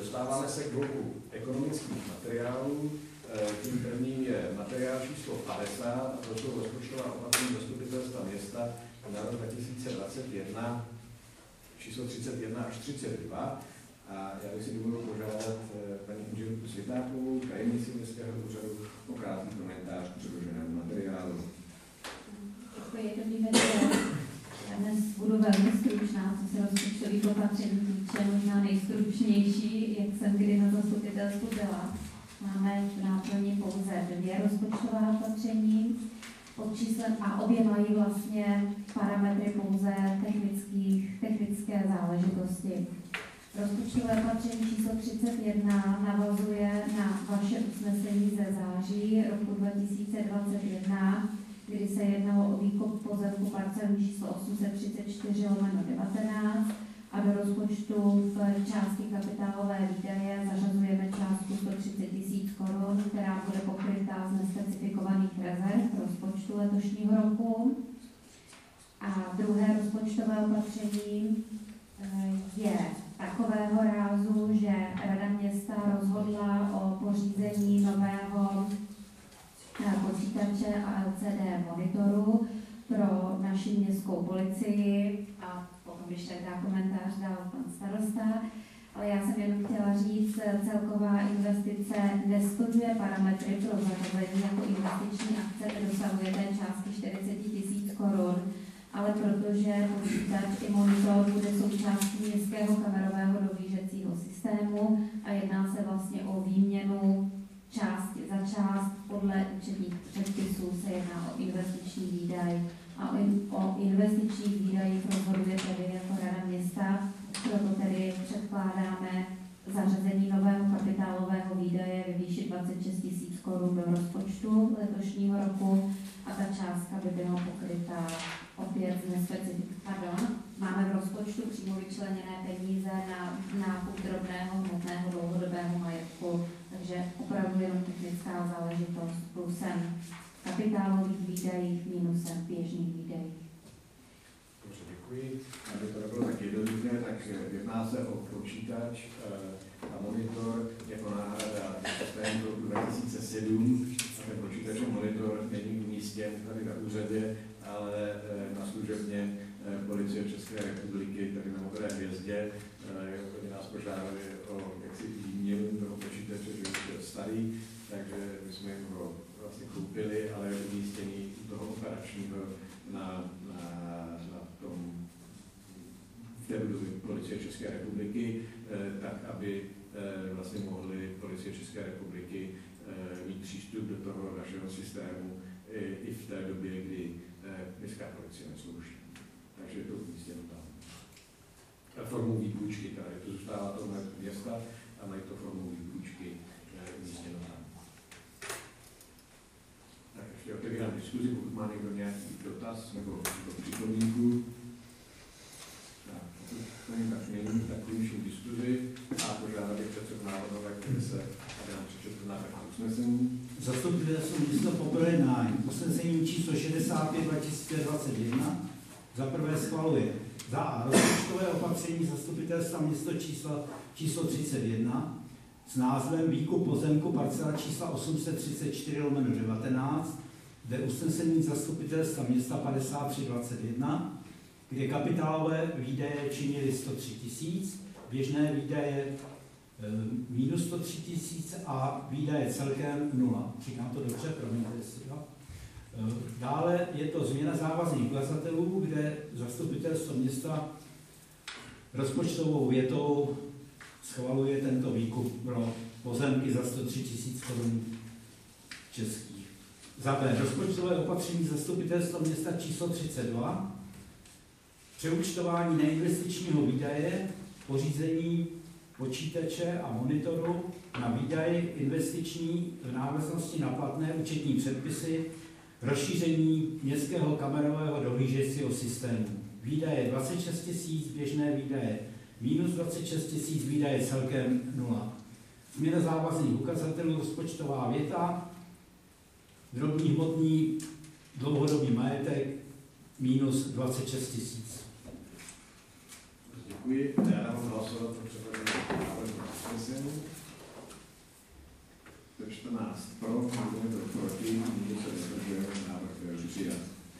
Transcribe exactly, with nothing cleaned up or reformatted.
dostáváme se k bloku ekonomických materiálů. Tím prvním je materiál číslo padesát, a to jsou rozpočtová opatření zastupitelstva města na rok dva tisíce dvacet jedna, číslo třicet jedna až třicet dva. A já bych si dovolil požádat paní inženýrku Světákovou, tajemnici městského úřadu, o krátký komentář k předloženému materiálu. Děkuji, dobrý večer. Já dnes budu velmi stručná, co se rozpočtových opatření týče, možná nejstručnější, jak jsem kdy na zastupitelstvu byla. Máme v náplni pouze dvě rozpočtová opatření pod číslem a obě mají vlastně parametry pouze technických, technické záležitosti. Rozpočtové opatření číslo třicet jedna navazuje na vaše usnesení ze září roku dva tisíce dvacet jedna, kdy se jednalo o výkup pozemku parcelní číslo osm set třicet čtyři lomeno devatenáct a do rozpočtu v části kapitálové výdaje zařazujeme částku sto třicet tisíc korun, která bude pokrytá z nespecifikovaných rezerv rozpočtu letošního roku. A druhé rozpočtové opatření je takového rázu, že Rada města rozhodla o pořízení nového počítače a L C D monitoru pro naši městskou policii a potom, když tak dá komentář, dal pan starosta. Ale já jsem jenom chtěla říct, celková investice nesplňuje parametry pro zařazení jako investiční akce, dosahuje té částky čtyřicet tisíc korun, ale protože počítač i monitor bude součástí městského kamerového dohlížecího systému a jedná se vlastně o výměnu části za část podle účetních předpisů, se jedná o investiční výdaj a o investičních výdajích rozhoduje tedy jako Rada města, proto tedy předkládáme zařazení nového kapitálového výdaje ve výši dvacet šest tisíc korun do rozpočtu letošního roku a ta částka by byla pokrytá opět z nespecifik. Pardon, máme v rozpočtu přímo vyčleněné peníze na nákup drobného hmotného dlouhodobého majetku, takže opravdu jenom technická záležitost plusem kapitálových výdajích, minusem běžných výdajích. Dobře, děkuji. Aby to nebylo tak jednoduché, tak jedná se o počítač a monitor jako náhrada systému roku dva tisíce sedm. Ten počítač a monitor není umístěn tady na úřadě, ale na služebně Policie České republiky, tady na Modré hvězdě. Oni nás požádali o jaksi výměnu toho počítače, že je starý, takže my jsme ho vlastně koupili, ale je umístěný toho operačního na, na, na tom, v té budově Policie České republiky, tak aby vlastně mohli Policie České republiky mít přístup do toho našeho systému i v té době, kdy městská policie neslouží. Takže je to umístěno tam. Formou výpůjčky, tady to zůstává to města a mají to formou výpůjčky umístěno tam. Tak ještě otevírám diskuzi, pokud má někdo nějaký dotaz nebo připomínku. Tak, pokud to tak není, tak končím diskuzi a požádám bych předsedu Návodové, který se aby nám přečetl návrh na usnesení. Zastupitelstvo města po projednání usnesením číslo šedesát pět dva tisíce dvacet jedna za prvé schvaluje za A rozpočtové opatření zastupitelstva město číslo, číslo třicet jedna s názvem Výkup pozemku parcela čísla osm set třicet čtyři lomeno devatenáct, kde usnesení zastupitelstva města padesát tři dvacet jedna, kde kapitálové výdaje činily sto tři tisíc, běžné výdaje minus sto tři tisíc a výdaje celkem nula. Říkám to dobře, promiňte si. Jo? Dále je to změna závazných ukazatelů, kde zastupitelstvo města rozpočtovou větou schvaluje tento výkup pro pozemky za sto tři tisíc korun českých. Za B rozpočtové opatření zastupitelstva města číslo třicet dva, přeúčtování neinvestičního výdaje, pořízení počítače a monitoru na výdaje investiční v návaznosti na platné účetní předpisy, rozšíření městského kamerového dohlížecího systému. Výdaje dvacet šest tisíc, běžné výdaje minus dvacet šest tisíc, výdaje celkem nula. Změna závazných ukazatelů, rozpočtová věta, drobný hmotný dlouhodobý majetek minus dvacet šest tisíc. Děkuji. Já dám hlasovat pro předložený návrh usnesení. čtrnáct pro, nikdo nebyl proti, nikdo se